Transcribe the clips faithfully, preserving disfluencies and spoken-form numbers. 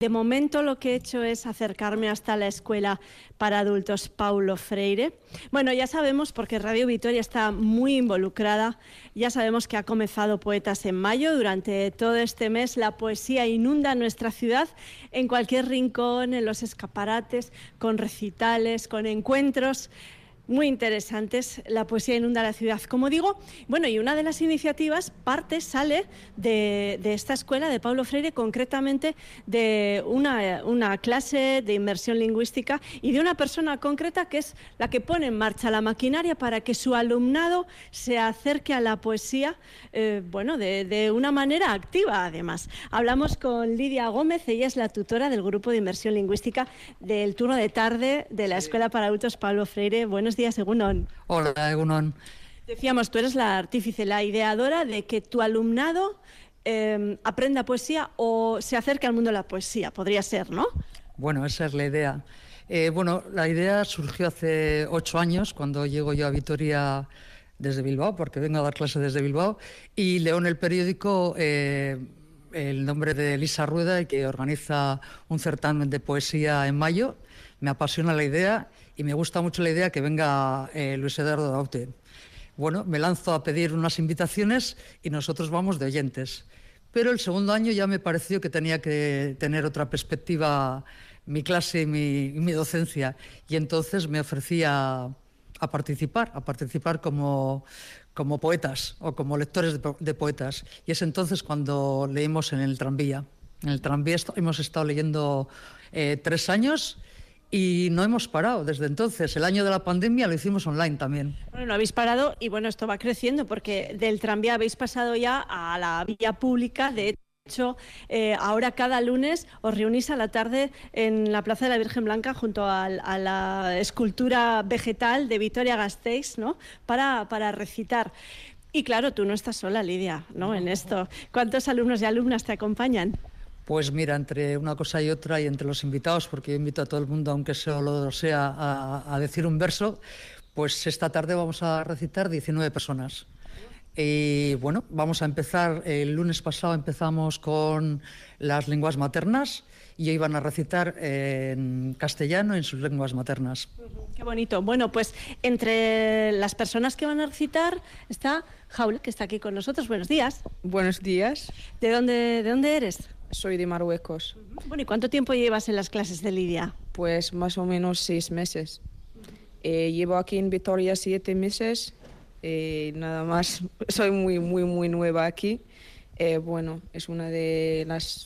De momento lo que he hecho es acercarme hasta la Escuela para Adultos Paulo Freire. Bueno, ya sabemos, porque Radio Vitoria está muy involucrada, ya sabemos que ha comenzado Poetas en Mayo. Durante todo este mes la poesía inunda nuestra ciudad en cualquier rincón, en los escaparates, con recitales, con encuentros muy interesantes. La poesía inunda la ciudad, como digo. Bueno, y una de las iniciativas parte, sale de, de esta escuela de Paulo Freire, concretamente de una, una clase de inmersión lingüística y de una persona concreta que es la que pone en marcha la maquinaria para que su alumnado se acerque a la poesía, eh, bueno, de, de una manera activa, además. Hablamos con Lidia Gómez, ella es la tutora del grupo de inmersión lingüística del turno de tarde de la Escuela para Adultos Paulo Freire. Buenos días. Egunon. Hola, Egunon. Decíamos, tú eres la artífice, la ideadora de que tu alumnado eh, aprenda poesía o se acerque al mundo de la poesía, podría ser, ¿no? Bueno, esa es la idea. Eh, bueno, la idea surgió hace ocho años, cuando llego yo a Vitoria desde Bilbao, porque vengo a dar clase desde Bilbao, y leo en el periódico eh, el nombre de Elisa Rueda, que organiza un certamen de poesía en mayo. Me apasiona la idea y me gusta mucho la idea que venga eh, Luis Eduardo Daute. Bueno, me lanzo a pedir unas invitaciones y nosotros vamos de oyentes. Pero el segundo año ya me pareció que tenía que tener otra perspectiva mi clase y mi, y mi docencia. Y entonces me ofrecí a, a participar, a participar como, como poetas o como lectores de, de poetas. Y es entonces cuando leímos en el tranvía. En el tranvía hemos estado leyendo eh, tres años. Y no hemos parado desde entonces. El año de la pandemia lo hicimos online también. Bueno, no habéis parado y bueno, esto va creciendo porque del tranvía habéis pasado ya a la vía pública. De hecho, eh, ahora cada lunes os reunís a la tarde en la Plaza de la Virgen Blanca junto a, a la escultura vegetal de Vitoria-Gasteiz, ¿no? Para, para recitar. Y claro, tú no estás sola, Lidia, ¿no? En esto. ¿Cuántos alumnos y alumnas te acompañan? Pues mira, entre una cosa y otra y entre los invitados, porque yo invito a todo el mundo, aunque solo sea, a, a decir un verso, pues esta tarde vamos a recitar diecinueve personas. Y bueno, vamos a empezar, el lunes pasado empezamos con las lenguas maternas y hoy van a recitar en castellano en sus lenguas maternas. Qué bonito. Bueno, pues entre las personas que van a recitar está Jaule, que está aquí con nosotros. Buenos días. Buenos días. ¿De dónde, de dónde eres? Soy de Marruecos. Bueno, ¿y cuánto tiempo llevas en las clases de Lidia? Pues más o menos seis meses. Eh, llevo aquí en Vitoria siete meses. Eh, nada más, soy muy, muy, muy nueva aquí. Eh, bueno, es una de las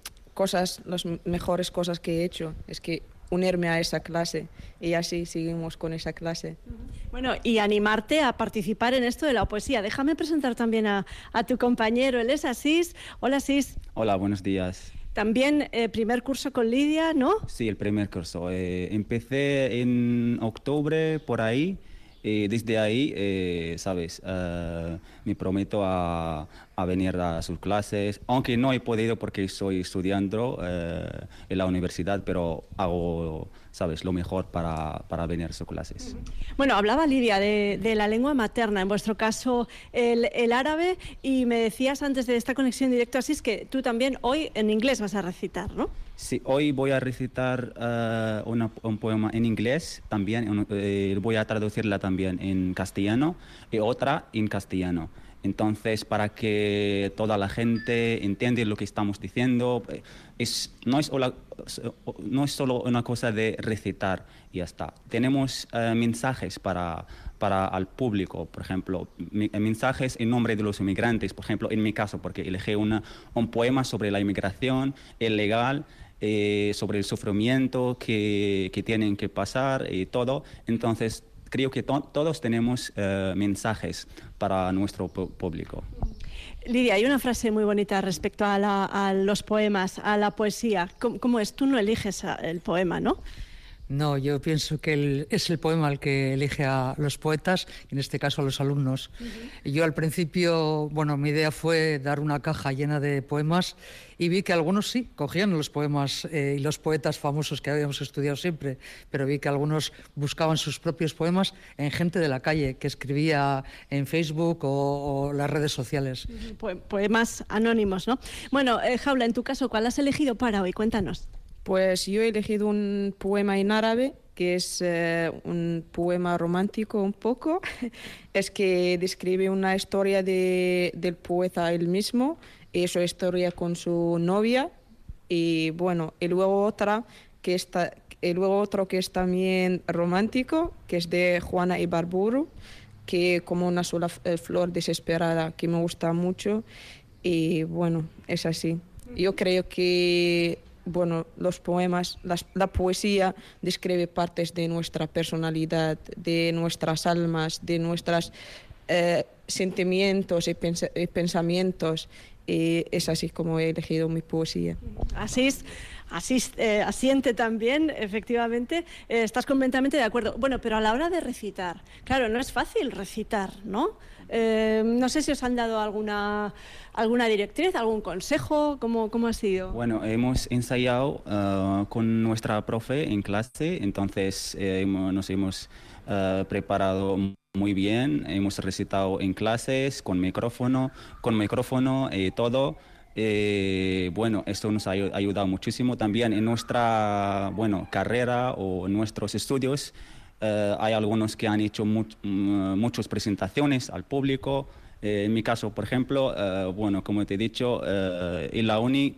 cosas, las mejores cosas que he hecho. Es que unirme a esa clase y así seguimos con esa clase. Bueno, y animarte a participar en esto de la poesía. Déjame presentar también a, a tu compañero, él es Asís. Hola, Asís. Hola, buenos días. También eh, primer curso con Lidia, ¿no? Sí, el primer curso. Eh, empecé en octubre, por ahí. Eh, desde ahí, eh, sabes, uh, me prometo a, a venir a sus clases, aunque no he podido porque estoy estudiando uh, en la universidad, pero hago, sabes, lo mejor para, para venir a sus clases. Bueno, hablaba Lidia de, de la lengua materna, en vuestro caso el, el árabe, y me decías antes de esta conexión directa, así es que tú también hoy en inglés vas a recitar, ¿no? Sí, hoy voy a recitar uh, una, un poema en inglés, también eh, voy a traducirla también en castellano y otra en castellano. Entonces, para que toda la gente entienda lo que estamos diciendo, es, no, es hola, no es solo una cosa de recitar y ya está. Tenemos uh, mensajes para, para el público, por ejemplo, mensajes en nombre de los inmigrantes, por ejemplo, en mi caso, porque elegí una, un poema sobre la inmigración ilegal, Eh, sobre el sufrimiento que, que tienen que pasar y todo. Entonces, creo que to todos tenemos eh, mensajes para nuestro público. Lidia, hay una frase muy bonita respecto a, la, a los poemas, a la poesía. ¿Cómo, cómo es? Tú no eliges el poema, ¿no? No, yo pienso que el, es el poema el que elige a los poetas, en este caso a los alumnos. Uh-huh. Yo al principio, bueno, mi idea fue dar una caja llena de poemas y vi que algunos sí, cogían los poemas eh, y los poetas famosos que habíamos estudiado siempre, pero vi que algunos buscaban sus propios poemas en gente de la calle, que escribía en Facebook o, o las redes sociales. Uh-huh. Poemas anónimos, ¿no? Bueno, eh, Jaula, en tu caso, ¿cuál has elegido para hoy? Cuéntanos. Pues yo he elegido un poema en árabe, que es eh, un poema romántico un poco. Es que describe una historia de, del poeta él mismo, y su historia con su novia, y bueno, y luego otra que está, y luego otro que es también romántico, que es de Juana Ibarburu, que como una sola flor desesperada, que me gusta mucho, y bueno, es así. Yo creo que bueno, los poemas, las, la poesía describe partes de nuestra personalidad, de nuestras almas, de nuestros eh, sentimientos y, pens y pensamientos. Y es así como he elegido mi poesía. Así es. Así, eh, asiente también, efectivamente, eh, estás completamente de acuerdo. Bueno, pero a la hora de recitar, claro, no es fácil recitar, ¿no? Eh, no sé si os han dado alguna, alguna directriz, algún consejo, ¿cómo, cómo ha sido? Bueno, hemos ensayado uh, con nuestra profe en clase, entonces eh, hemos, nos hemos uh, preparado muy bien, hemos recitado en clases, con micrófono, con micrófono y eh, todo. Eh, bueno, esto nos ha ayudado muchísimo también en nuestra, bueno, carrera o en nuestros estudios. Eh, hay algunos que han hecho mu muchas presentaciones al público. Eh, en mi caso, por ejemplo, eh, bueno, como te he dicho, eh, en la uni,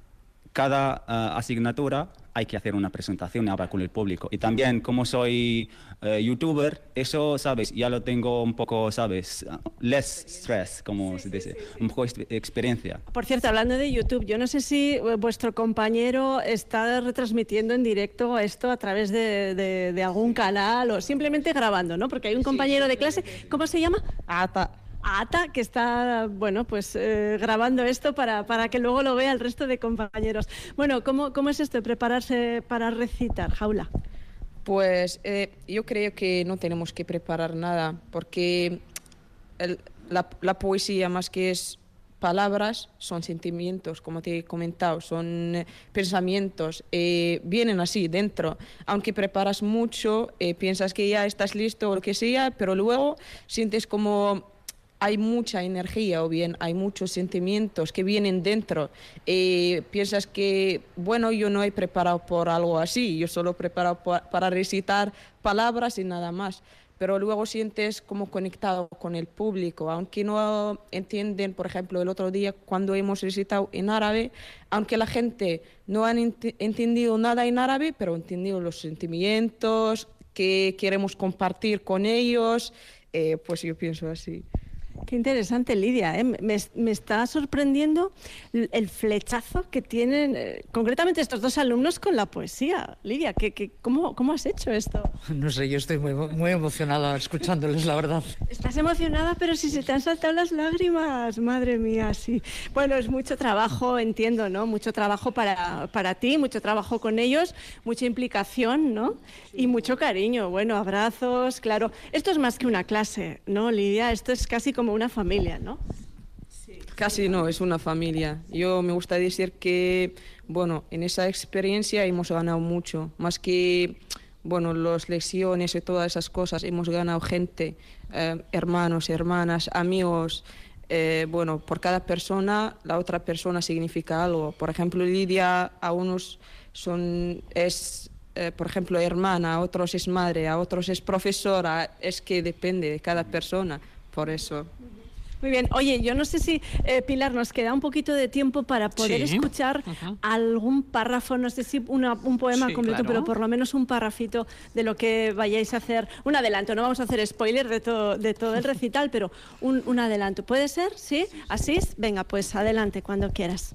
cada uh, asignatura hay que hacer una presentación y hablar con el público. Y también, como soy uh, youtuber, eso, ¿sabes? Ya lo tengo un poco, ¿sabes? Less stress, como sí, se dice, sí, sí, sí. Un poco de experiencia. Por cierto, hablando de YouTube, yo no sé si vuestro compañero está retransmitiendo en directo esto a través de, de, de algún canal o simplemente grabando, ¿no? Porque hay un compañero sí, sí, de clase, ¿cómo se llama? Ata. Ata, que está, bueno, pues eh, grabando esto para, para que luego lo vea el resto de compañeros. Bueno, ¿cómo, cómo es esto de prepararse para recitar, Jaula? Pues eh, yo creo que no tenemos que preparar nada, porque el, la, la poesía más que es palabras, son sentimientos, como te he comentado, son eh, pensamientos, eh, vienen así dentro. Aunque preparas mucho, eh, piensas que ya estás listo o lo que sea, pero luego sientes como hay mucha energía o bien hay muchos sentimientos que vienen dentro. Eh, piensas que, bueno, yo no he preparado por algo así, yo solo he preparado por, para recitar palabras y nada más. Pero luego sientes como conectado con el público, aunque no entienden, por ejemplo, el otro día cuando hemos recitado en árabe, aunque la gente no han ent entendido nada en árabe, pero han entendido los sentimientos que queremos compartir con ellos, eh, pues yo pienso así. Qué interesante, Lidia, ¿eh? me, me está sorprendiendo el flechazo que tienen eh, concretamente estos dos alumnos con la poesía. Lidia, ¿qué, qué, cómo, ¿cómo has hecho esto? No sé, yo estoy muy, muy emocionada escuchándoles, la verdad. Estás emocionada, pero si se te han saltado las lágrimas, madre mía, sí. Bueno, es mucho trabajo, entiendo, ¿no? Mucho trabajo para, para ti, mucho trabajo con ellos, mucha implicación, ¿no? Y mucho cariño, bueno, abrazos, claro. Esto es más que una clase, ¿no, Lidia? Esto es casi como una familia, ¿no? Sí. Casi no, es una familia. Yo me gusta decir que, bueno, en esa experiencia hemos ganado mucho, más que, bueno, las lecciones y todas esas cosas, hemos ganado gente, eh, hermanos, hermanas, amigos. Eh, bueno, por cada persona, la otra persona significa algo. Por ejemplo, Lidia, a unos son, es, eh, por ejemplo, hermana, a otros es madre, a otros es profesora, es que depende de cada persona. Por eso. Muy bien. Oye, yo no sé si, eh, Pilar, nos queda un poquito de tiempo para poder sí. escuchar uh-huh. algún párrafo, no sé si una, un poema sí, completo, claro. pero por lo menos un párrafito de lo que vayáis a hacer. Un adelanto, no vamos a hacer spoiler de, to, de todo el recital, pero un, un adelanto. ¿Puede ser? ¿Sí? ¿Así es? Venga, pues adelante, cuando quieras.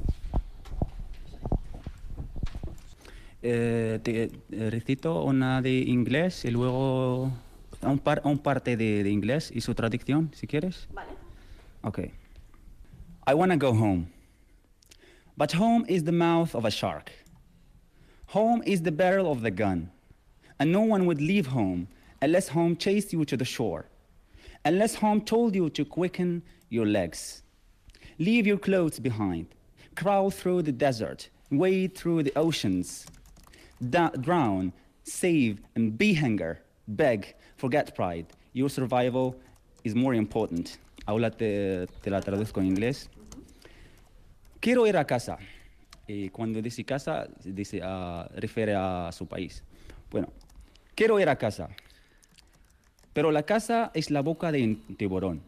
Eh, te, eh, recito una de inglés y luego... Un, par, un parte de, de inglés y su traducción, si quieres. Vale. Okay. I want to go home. But home is the mouth of a shark. Home is the barrel of the gun. And no one would leave home unless home chased you to the shore, unless home told you to quicken your legs. Leave your clothes behind, crawl through the desert, wade through the oceans, da- drown, save, and be hunger, beg, forget pride. Your survival is more important. Ahora te, te la traduzco en inglés. Quiero ir a casa. Y cuando dice casa, dice, uh, refiere a su país. Bueno, quiero ir a casa. Pero la casa es la boca de un tiburón.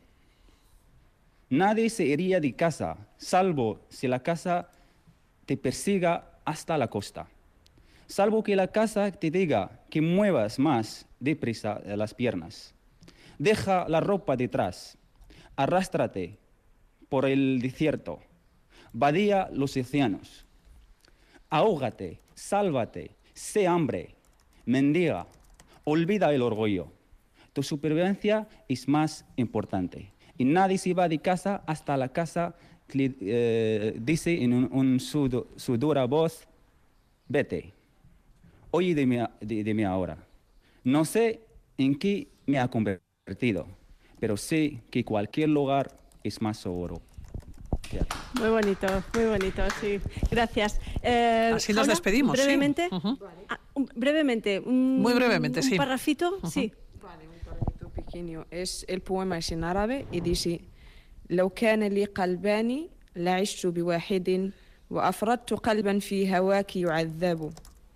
Nadie se iría de casa, salvo si la casa te persiga hasta la costa. Salvo que la casa te diga que muevas más deprisa las piernas. Deja la ropa detrás. Arrástrate por el desierto. Vadía los océanos. Ahógate, sálvate, sé hambre, mendiga, olvida el orgullo. Tu supervivencia es más importante. Y nadie se va de casa hasta la casa que eh, dice en un, un sud, sudora voz, vete. Oye de mí, de, de mí ahora. No sé en qué me ha convertido, pero sé que cualquier lugar es más seguro. Muy bonito, muy bonito, sí. Gracias. Eh, Así nos Jaula, despedimos. Brevemente. Sí. Uh-huh. ah, un, brevemente. Un, Muy brevemente, un sí. Un parrafito, Uh-huh. sí. Vale, un parrafito pequeño. Es, el poema es en árabe y dice: لو كان لي قلبان لعشت بواحد وأفردت قلبا في هواك يعذب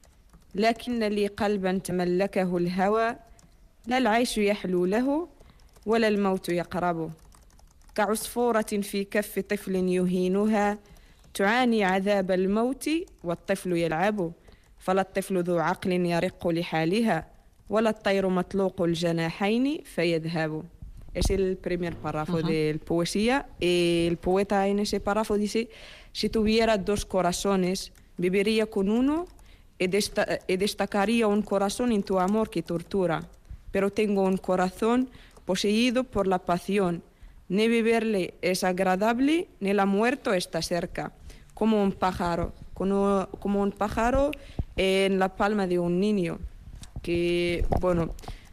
لكن لي قلبا تملكه الهوى لا العيش يحلو له ولا الموت يقرب كعصفورة في كف طفل يهينها تعاني عذاب الموت والطفل يلعب فلا الطفل ذو عقل يرق لحالها ولا الطير مطلوق الجناحين فيذهب. Es el primer párrafo uh-huh. de la poesía. El poeta en ese párrafo dice: si tuviera dos corazones, viviría con uno y, desta- y destacaría un corazón en tu amor que tortura. Pero tengo un corazón poseído por la pasión. Ni vivirle es agradable, ni la muerte está cerca. Como un pájaro, como, como un pájaro en la palma de un niño. Que, bueno,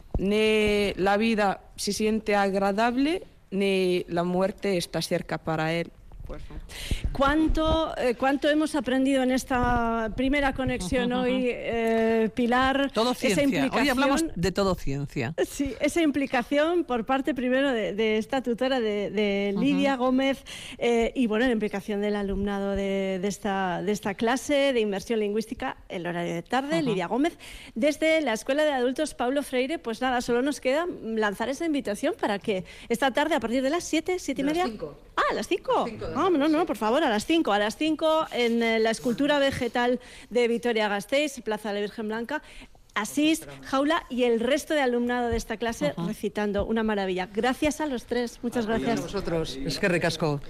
ni la vida se siente agradable, ni la muerte está cerca para él. Pues, ¿no? ¿Cuánto, eh, ¿Cuánto hemos aprendido en esta primera conexión hoy, eh, Pilar? Todo ciencia. Esa implicación, Hoy hablamos de todo ciencia. Sí, esa implicación por parte primero de, de esta tutora, de, de Lidia uh-huh. Gómez, eh, y bueno, la implicación del alumnado de, de, esta, de esta clase de inmersión lingüística, el horario de tarde, uh-huh. Lidia Gómez, desde la Escuela de Adultos Paulo Freire. Pues nada, solo nos queda lanzar esa invitación para que esta tarde, a partir de las siete, siete y media... cinco. Ah, a las cinco. Ah, no, no, por favor, a las cinco. A las cinco en eh, la escultura vegetal de Vitoria-Gasteiz, Plaza de la Virgen Blanca. Asís, Jaula y el resto de alumnado de esta clase uh-huh. recitando una maravilla. Gracias a los tres. Muchas gracias. A vosotros. Es que recasco.